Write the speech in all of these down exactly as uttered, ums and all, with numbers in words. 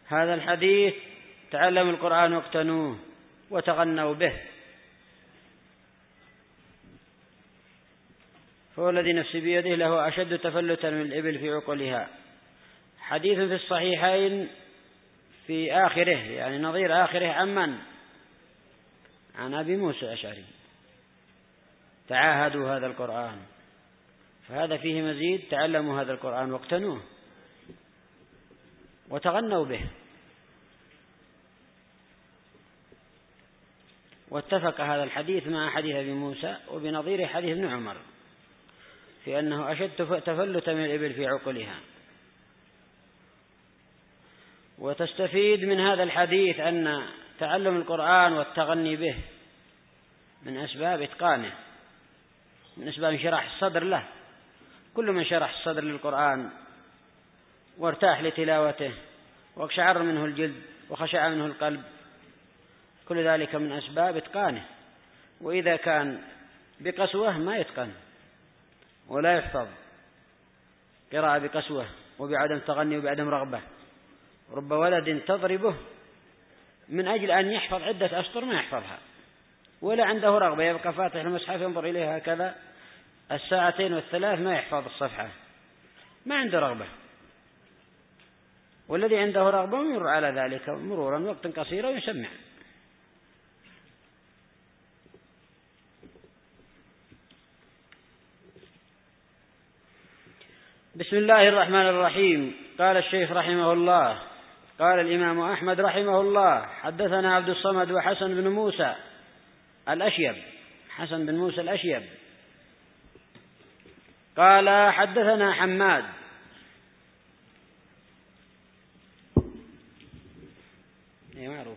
هذا الحديث تعلموا القرآن واقتنوه وتغنوا به، فهو الذي نفسي بيده له أشد تفلتا من الإبل في عقلها. حديث في الصحيحين في آخره، يعني نظير آخره، عمن عن أبي موسى الأشعري: تعاهدوا هذا القرآن. فهذا فيه مزيد: تعلموا هذا القرآن واقتنوه وتغنوا به. واتفق هذا الحديث مع حديث أبي موسى وبنظير حديث ابن عمر في أنه أشد تفلتا من الإبل في عقلها. وتستفيد من هذا الحديث أن تعلم القرآن والتغني به من أسباب إتقانه، من أسباب انشراح الصدر له. كل من شرح الصدر للقرآن وارتاح لتلاوته واقشعر منه الجلد وخشع منه القلب، كل ذلك من أسباب إتقانه. وإذا كان بقسوة ما يتقن ولا يحفظ قراءة بقسوة وبعدم تغني وبعدم رغبة. رب ولد تضربه من أجل أن يحفظ عدة أسطر ما يحفظها، ولا عنده رغبة، يبقى فاتح المصحف ينظر إليها هكذا الساعتين والثلاث ما يحفظ الصفحة، ما عنده رغبة. والذي عنده رغبة يمر على ذلك مرورا وقت قصير ويسمع. بسم الله الرحمن الرحيم. قال الشيخ رحمه الله: قال الإمام أحمد رحمه الله: حدثنا عبد الصمد وحسن بن موسى الأشيب، حسن بن موسى الأشيب قال حدثنا حماد اي معروف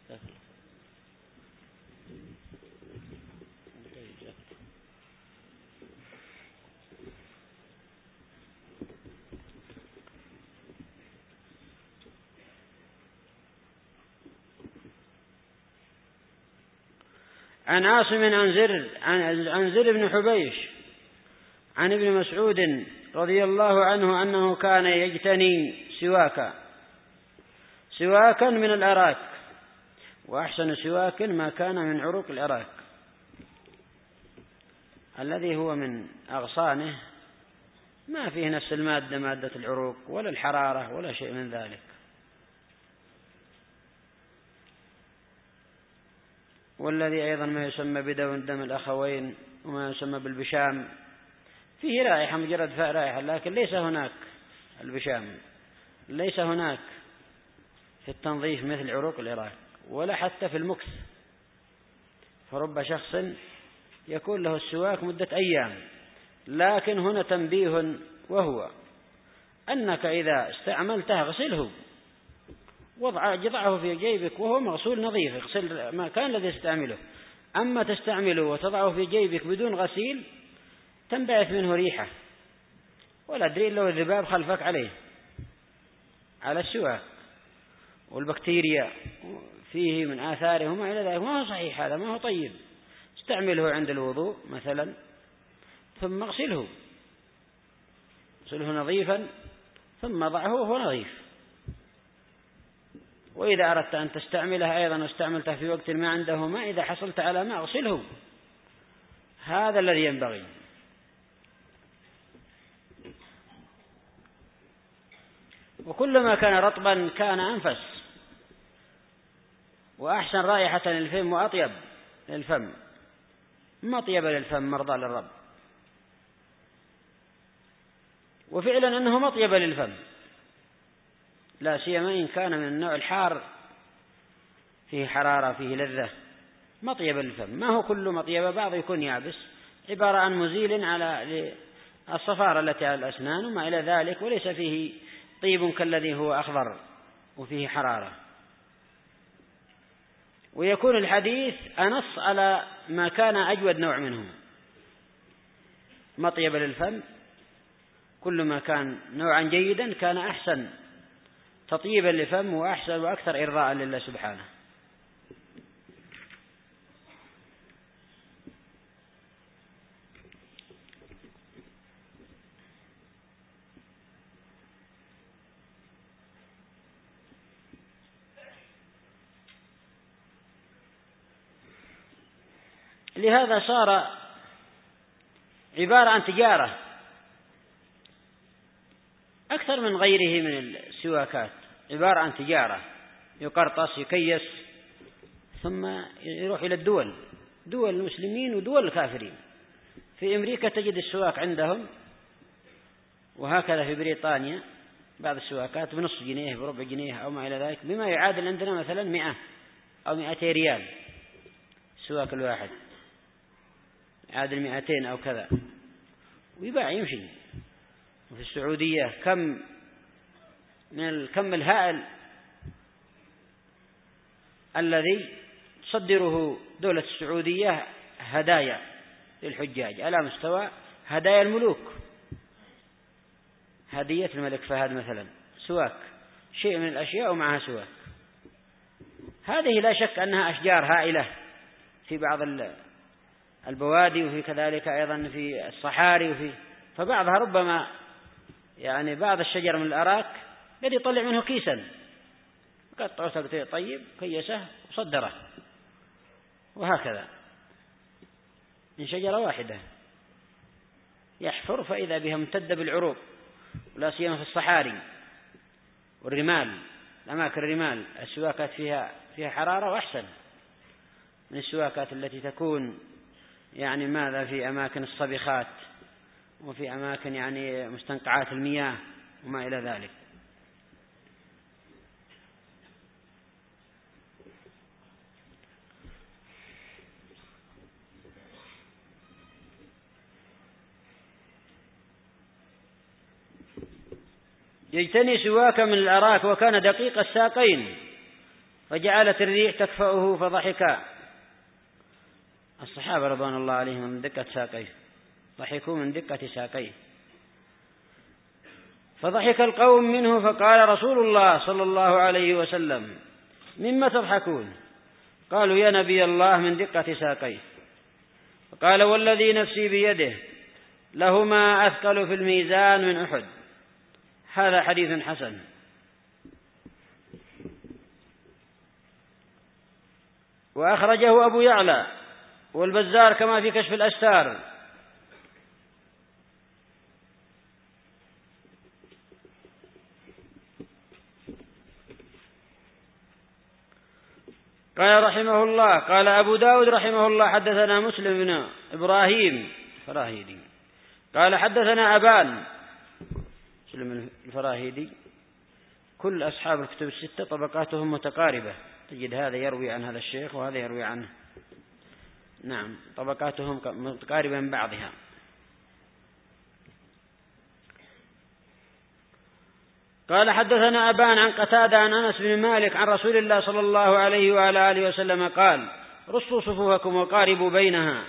عن عاصم عن زر عن زر بن حبيش عن ابن مسعود رضي الله عنه أنه كان يجتني سواكا سواكا من الأراك، وأحسن سواك ما كان من عروق الأراك الذي هو من أغصانه ما فيه نفس المادة مادة العروق ولا الحرارة ولا شيء من ذلك. والذي أيضا ما يسمى بدون دم الأخوين وما يسمى بالبشام فيه رائحة، مجرد رائحة، لكن ليس هناك البشام، ليس هناك في التنظيف مثل عروق الأراك ولا حتى في المكث. فرب شخص يكون له السواك مدة أيام، لكن هنا تنبيه، وهو أنك إذا استعملته اغسله وضعه في جيبك وهو مغسول نظيف، اغسل ما كان الذي تستعمله. أما تستعمله وتضعه في جيبك بدون غسيل تنبعث منه ريحة، ولا أدري لو الذباب خلفك عليه على السواك، والبكتيريا فيه من آثاره وما إلى ذلك. ما هو صحيح، هذا ما هو طيب. استعمله عند الوضوء مثلا ثم اغسله، اغسله نظيفا ثم ضعه وهو نظيف. وإذا أردت أن تستعمله أيضا واستعملته في وقت ما عنده ماء، إذا حصلت على ماء اغسله، هذا الذي ينبغي. وكلما كان رطبا كان أنفس وأحسن رائحة للفم وأطيب للفم، مطيب للفم مرضى للرب. وفعلا أنه مطيب للفم، لا سيما إن كان من النوع الحار فيه حرارة فيه لذة، مطيب للفم. ما هو كل مطيب، بعض يكون يابس، عبارة عن مزيل على الصفارة التي على الأسنان وما إلى ذلك، وليس فيه طيب كالذي هو أخضر وفيه حرارة. ويكون الحديث أنص على ما كان أجود نوع منه، مطيب للفم. كل ما كان نوعا جيدا كان أحسن تطيبا للفم وأحسن وأكثر إرضاء لله سبحانه. لهذا صار عبارة عن تجارة أكثر من غيره من السواكات، عبارة عن تجارة، يقرطس يكيس ثم يروح إلى الدول، دول المسلمين ودول الكافرين. في أمريكا تجد السواك عندهم، وهكذا في بريطانيا بعض السواكات بنص جنيه بربع جنيه أو ما إلى ذلك، بما يعادل عندنا مثلا مئة أو مئتي ريال السواك الواحد، يعادل مئتين أو كذا، ويباع يمشي. وفي السعودية كم من الكم الهائل الذي تصدره دولة السعودية هدايا للحجاج على مستوى هدايا الملوك. هدية الملك فهد مثلا سواك، شيء من الأشياء ومعها سواك. هذه لا شك أنها أشجار هائلة في بعض البوادي، وفي كذلك أيضا في الصحاري، وفي فبعضها ربما يعني بعض الشجر من الأراك الذي يطلع منه كيسا قطعه طيب كيسه وصدره، وهكذا من شجرة واحدة يحفر فإذا بها ممتدة بالعروق، ولا سيما في الصحاري والرمال، الأماكن الرمال السواكات فيها فيها حرارة وأحسن من السواكات التي تكون يعني ماذا في أماكن الصبخات وفي أماكن يعني مستنقعات المياه وما إلى ذلك. يجتني سواك من الأراك وكان دقيق الساقين، فجعلت الريح تكفأه فضحك. الصحابة رضوان الله عليهم من دقة ساقيه، ضحكوا من دقة ساقيه. فضحك القوم منه، فقال رسول الله صلى الله عليه وسلم: مما تضحكون؟ قالوا: يا نبي الله من دقة ساقيه. فقال: والذي نفسي بيده لهما أثقل في الميزان من أحد. هذا حديث حسن. وأخرجه أبو يعلى والبزار كما في كشف الأستار. قال رحمه الله: قال أبو داود رحمه الله: حدثنا مسلم بن إبراهيم الفراهيدي قال حدثنا أبان. مسلم الفراهيدي كل أصحاب الكتب الستة طبقاتهم متقاربة، تجد هذا يروي عن هذا الشيخ وهذا يروي عنه، نعم طبقاتهم متقاربة من بعضها. قال حدثنا أبان عن قتادة عن أنس بن مالك عن رسول الله صلى الله عليه وعلى آله وسلم قال: رصوا صفوفكم وقاربوا بينها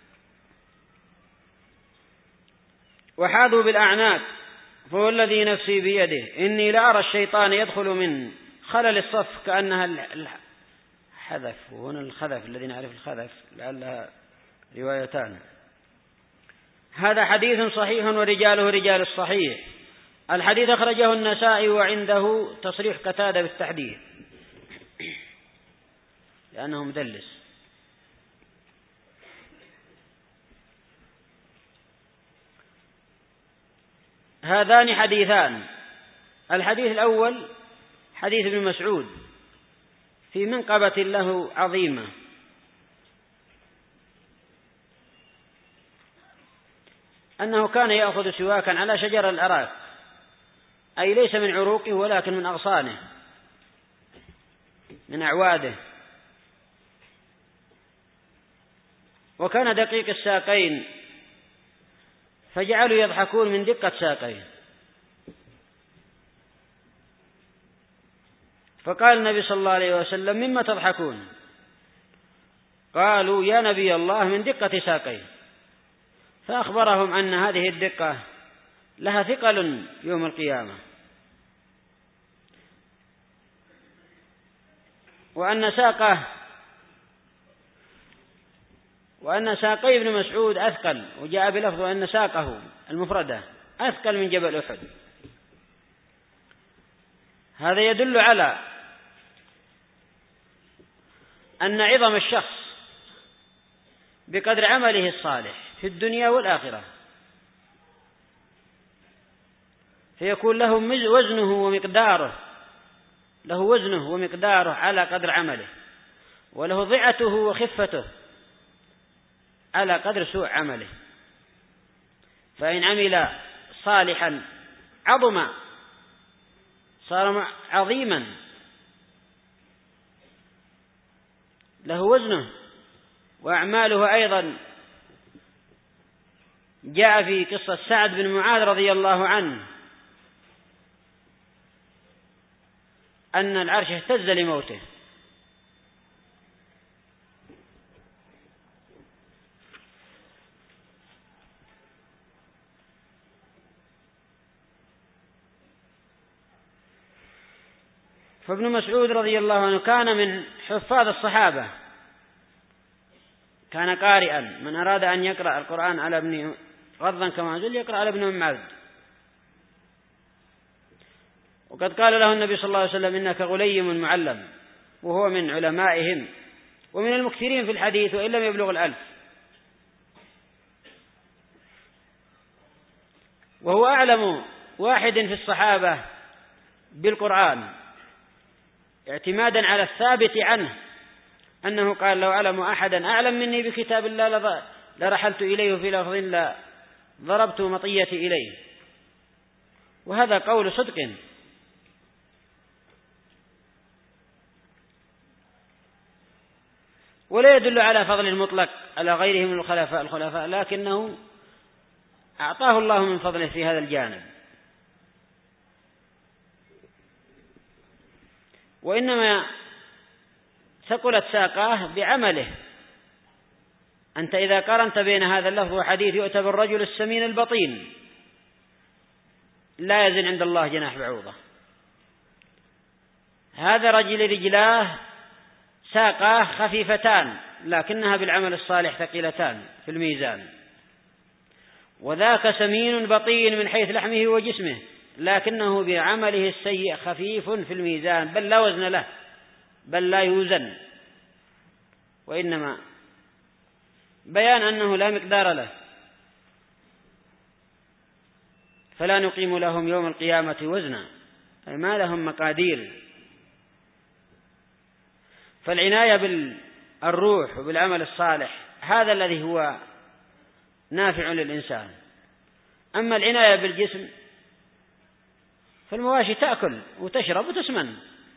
وحاذوا بالأعناق، فهو الذي نفسي بيده إني لأرى الشيطان يدخل من خلل الصف كأنها الحذف، وهنا الخذف الذي نعرف الخذف لعلها روايتان. هذا حديث صحيح ورجاله رجال الصحيح. الحديث أخرجه النسائي وعنده تصريح قتادة بالتحديث لأنه مدلس. هذان حديثان. الحديث الأول حديث ابن مسعود في منقبة له عظيمة، أنه كان يأخذ سواكا على شجر الأراك، أي ليس من عروقه ولكن من أغصانه من أعواده، وكان دقيق الساقين، فجعلوا يضحكون من دقة ساقيه. فقال النبي صلى الله عليه وسلم: مما تضحكون؟ قالوا: يا نبي الله من دقة ساقيه. فأخبرهم أن هذه الدقة لها ثقل يوم القيامة، وأن ساقه وأن ساقي ابن مسعود أثقل، وجاء بلفظ أن ساقه المفردة أثقل من جبل أحد. هذا يدل على أن عظم الشخص بقدر عمله الصالح في الدنيا والآخرة، فيكون له وزنه ومقداره له وزنه ومقداره على قدر عمله، وله ضعته وخفته على قدر سوء عمله. فإن عمل صالحا عظم صار عظيما له وزنه، وأعماله أيضا جاء في قصة سعد بن معاذ رضي الله عنه أن العرش اهتز لموته، فابن مسعود رضي الله عنه كان من حفاظ الصحابة، كان قارئا، من أراد أن يقرأ القرآن على ابن غضا كما أنزل يقرأ على ابن أم عبد. وقد قال له النبي صلى الله عليه وسلم إنك غليم معلم، وهو من علمائهم ومن المكثرين في الحديث وإن لم يبلغ الألف، وهو أعلم واحد في الصحابة بالقرآن، اعتمادا على الثابت عنه أنه قال لو أعلم أحدا أعلم مني بكتاب الله لرحلت إليه في لفظ لا ضربت مطيتي إليه. وهذا قول صدق. ولا يدل على فضل المطلق على غيره من الخلفاء الخلفاء لكنه أعطاه الله من فضله في هذا الجانب. وإنما ثقلت ساقاه بعمله. أنت إذا قارنت بين هذا اللفظ وحديث يؤتى بالرجل السمين البطين لا يزن عند الله جناح بعوضة، هذا رجل رجلاه ساقاه خفيفتان لكنها بالعمل الصالح ثقيلتان في الميزان، وذاك سمين بطين من حيث لحمه وجسمه لكنه بعمله السيء خفيف في الميزان، بل لا وزن له، بل لا يوزن، وإنما بيان أنه لا مقدار له، فلا نقيم لهم يوم القيامة وزنا، أي ما لهم مقادير. فالعناية بالروح وبالعمل الصالح هذا الذي هو نافع للإنسان. أما العناية بالجسم فالمواشي تأكل وتشرب وتسمن،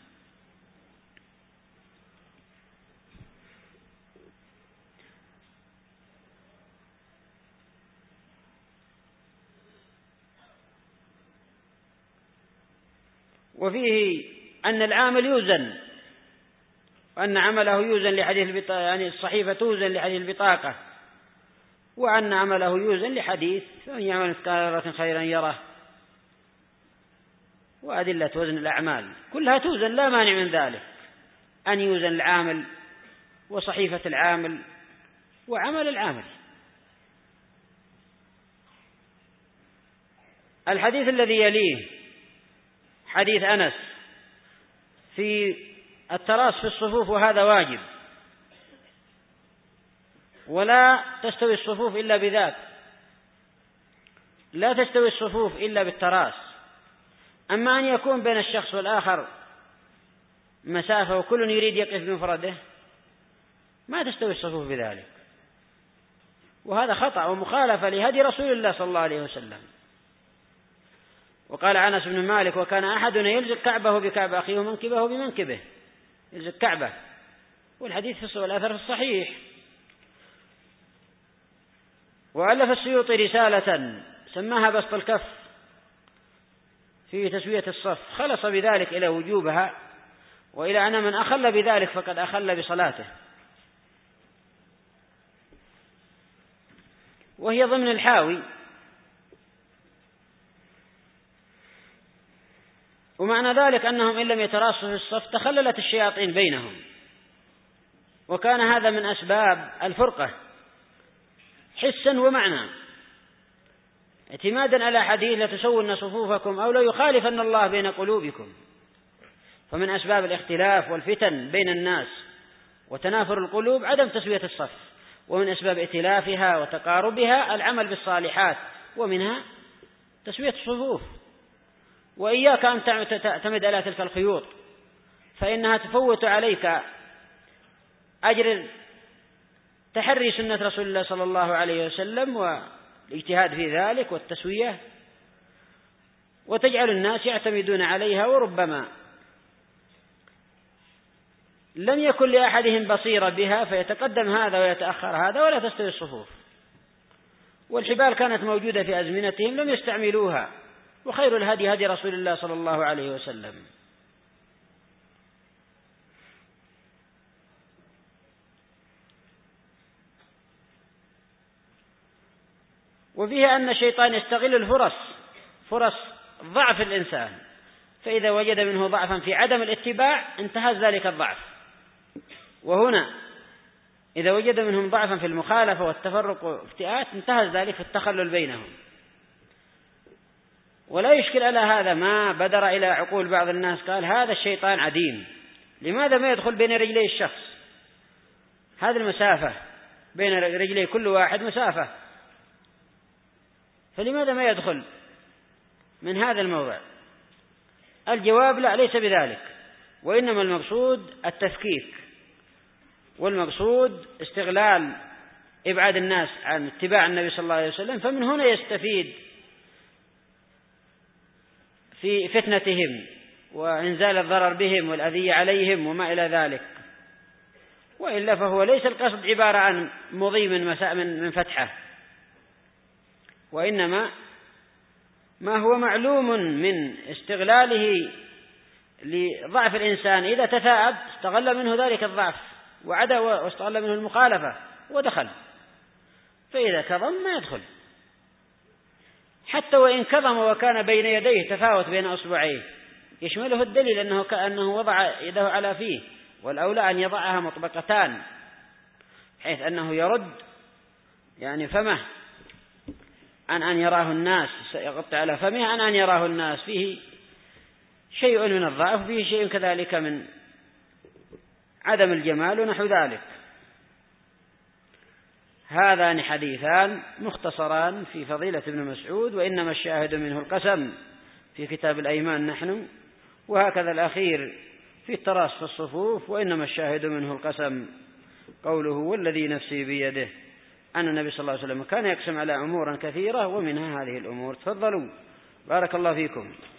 وفيه أن العامل يوزن، وأن عمله يوزن لحديث البطاقة، يعني الصحيفة توزن لحديث البطاقة، وأن عمله يوزن لحديث فمن يعمل مثقال ذرة خيرا يره، وأدلة وزن الأعمال كلها توزن، لا مانع من ذلك أن يوزن العامل وصحيفة العامل وعمل العامل. الحديث الذي يليه حديث أنس في التراص في الصفوف، وهذا واجب، ولا تستوي الصفوف إلا بذاك، لا تستوي الصفوف إلا بالتراص. أما أن يكون بين الشخص والآخر مسافة وكل يريد يقف بمفرده ما تستوي الصفوف بذلك، وهذا خطأ ومخالفة لهدي رسول الله صلى الله عليه وسلم. وقال أنس بن مالك وكان أحدنا يلزق كعبه بكعب أخيه ومنكبه بمنكبه، يلزق كعبه، والحديث في والأثر في الصحيح. وألف السيوطي رسالة سماها بسط الكف في تسوية الصف، خلص بذلك إلى وجوبها وإلى أن من أخل بذلك فقد أخل بصلاته، وهي ضمن الحاوي. ومعنى ذلك أنهم إن لم يتراصوا في الصف تخللت الشياطين بينهم، وكان هذا من أسباب الفرقة حسا ومعنى، اعتمادا على حديث لتسون صفوفكم أو لا يخالفن الله بين قلوبكم. فمن أسباب الاختلاف والفتن بين الناس وتنافر القلوب عدم تسوية الصف، ومن أسباب ائتلافها وتقاربها العمل بالصالحات، ومنها تسوية الصفوف. وإياك أن تعتمد على تلك الخيوط، فإنها تفوت عليك أجر تحري سنة رسول الله صلى الله عليه وسلم والاجتهاد في ذلك والتسوية، وتجعل الناس يعتمدون عليها، وربما لم يكن لأحدهم بصيرة بها فيتقدم هذا ويتأخر هذا ولا تستوي الصفوف. والحبال كانت موجودة في أزمنتهم لم يستعملوها، وخير الهدي هدي رسول الله صلى الله عليه وسلم. وفيها أن الشيطان يستغل الفرص فرص ضعف الإنسان، فإذا وجد منه ضعفا في عدم الاتباع انتهز ذلك الضعف. وهنا إذا وجد منهم ضعفا في المخالفة والتفرق وافتئات انتهز ذلك في التخلل بينهم. ولا يشكل على هذا ما بدر إلى عقول بعض الناس، قال هذا الشيطان عديم، لماذا ما يدخل بين رجلي الشخص؟ هذه المسافة بين رجلي كل واحد مسافة، فلماذا ما يدخل من هذا الموضع؟ الجواب لا، ليس بذلك، وإنما المقصود التفكيك، والمقصود استغلال إبعاد الناس عن اتباع النبي صلى الله عليه وسلم، فمن هنا يستفيد في فتنتهم وإنزال الضرر بهم والأذية عليهم وما إلى ذلك. وإلا فهو ليس القصد عبارة عن مضي من من فتحة، وإنما ما هو معلوم من استغلاله لضعف الإنسان، إذا تثاءب استغل منه ذلك الضعف وعدا واستغل منه المخالفة ودخل، فإذا كظم ما يدخل، حتى وإن كظم وكان بين يديه تفاوت بين أصبعيه يشمله الدليل أنه كأنه وضع يده على فيه، والأولى أن يضعها مطبقتان حيث أنه يرد يعني فمه عن أن يراه الناس، يغطي على فمه عن أن يراه الناس، فيه شيء من الضعف، فيه شيء كذلك من عدم الجمال ونحو ذلك. هذان حديثان مختصران في فضيلة ابن مسعود، وإنما الشاهد منه القسم في كتاب الأيمان نحن، وهكذا الأخير في التراص في الصفوف، وإنما الشاهد منه القسم قوله والذي نفسي بيده، أن النبي صلى الله عليه وسلم كان يقسم على أمور كثيرة ومنها هذه الأمور. تفضلوا بارك الله فيكم.